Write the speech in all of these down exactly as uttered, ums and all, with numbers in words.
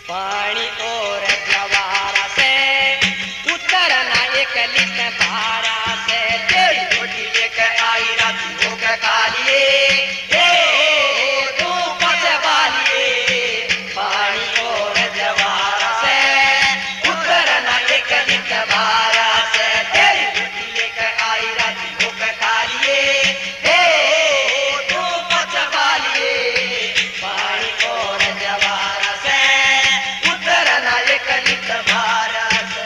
पानी और जवारा से उतरना एक लिट भारा से तेरी रोटी लेकर आई राती होकर कालिए तू पचवालिए पानी और जवारा से उतरना एक लिट भारा से तेरी रोटी लेकर आई राती होकर कालिए तू पचवालिए पानी और जवारा से उतरना एक लिट भारा से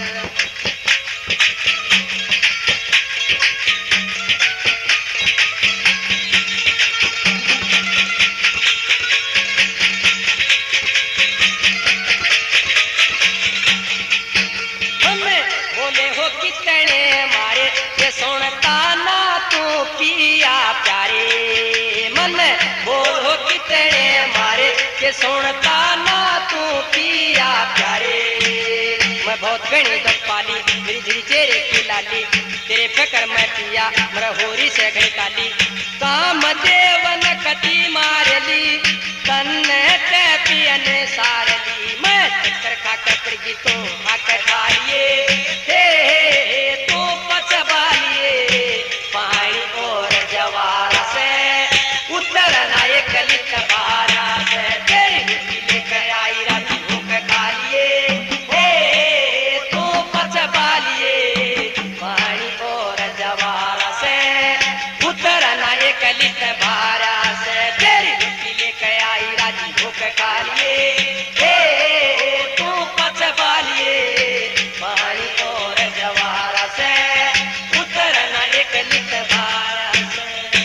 बोले हो कितने मारे ये सुनता ना तू पिया प्यारे मन बोल हो कितने मारे ये सुनता ना तू पिया प्यारे मैं बहुत घनी दब पाली मेरी झिरी चेहरे की लाली तेरे फिक्र मैं पिया मेरा होरी से घड़ी काली काम देवन कटी मारली तन्ने ते पियन सारली मैं चक्कर खा कर पड़गी तो आकर खालिए हे हे तो पचवालिए पानी और जवार से उतरना एक लिट भारा से तेरी मिट्टी लेकर आई राती होकर खालिए हे तो पचवालिए पानी और जवार से उतरना एक लिट भारा से तेरी मिट्टी लेकर आई राती होकर खालिए हे तू पचवालिए पानी और जवारा से उतरना एक लिट भारा से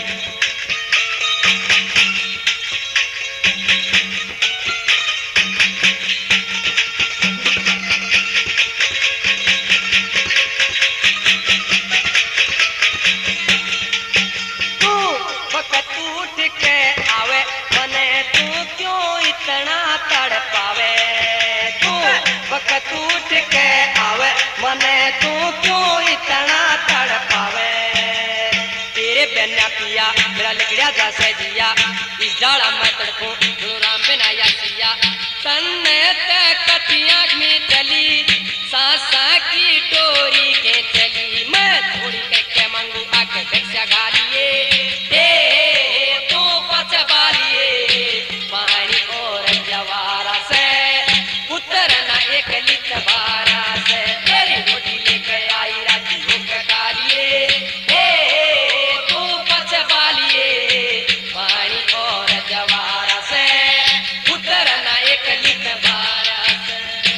तू वक्त उठ के आवे मने तू क्यों इतना तड़पावे तू वक्त उठ के आवे मने तू क्यों इतना तड़पावे तेरे बिना पिया मेरा लिखड़ा जैसे जिया इस डाला मैं तड़पूं गुरु राम बिना या सिया तन्ने ते कटिया में चली सासा की डोरी के चली मैं थोड़ी के मांगू आके भिक्षा गालिए हे तू पचवालिए पानी और जवारा से उतरना एक लिट भारा से तेरी रोटी लेकर आई राती होकर कालिए हे तू पचवालिए पानी और जवारा से उतरना एक लिट भारा से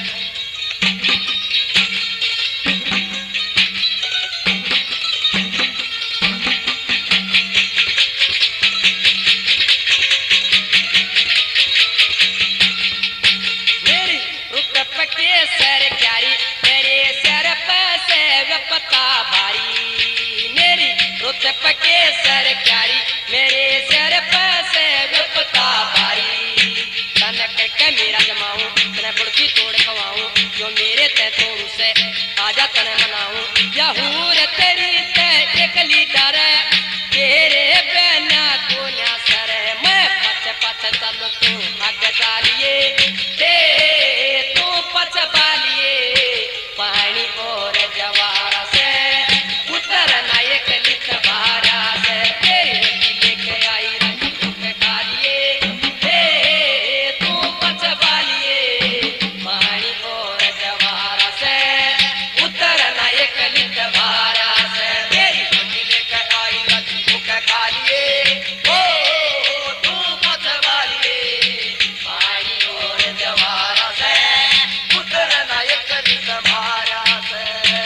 मेरी रुक के सर क्यारी मेरे सर पर से गपता भारी मेरी रुक के सर क्यारी मेरे सर पर से गपता भारी तनक के मेरा जमाऊं तने बुड़की तोड़ खवाऊं जो मेरे ते तोड़ से आजा तने मनाऊं या हूर तेरी ते एक लीडर तेरे बिना को ना सर मैं पछ पछ चल तू आगे चालिए हे तू पचवालिए पानी और जवारा से उतरना एक लिट भारा से तेरी रोटी लेकर आई राती होकर कालिए हे तू पचवालिए पानी और जवारा से उतरना एक लिट भारा से तेरी रोटी लेकर आई राती होकर कालिए हो तू पचवालिए पानी और जवारा से उतरना एक लिट भारा से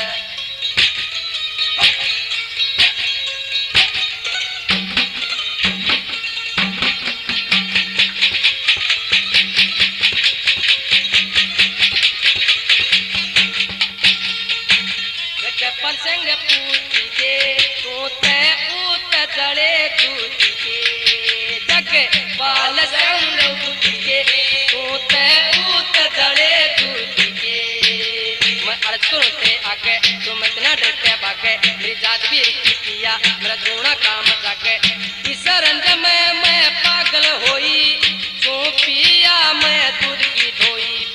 पंसंग पूछी के तू ते ऊत जड़े दूती के जग बाल संग पूछी के तू ते ऊत जड़े दूती के मैं अर्ज करूं ते आके तुम इतना डरते भागे मेरी जात भी रिक्की किया मेरा जोड़ा काम जाके इस रंज में मैं पागल होई तू पिया मैं दूध की धोई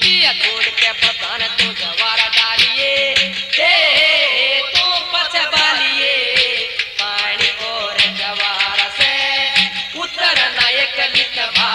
एक गीत भाई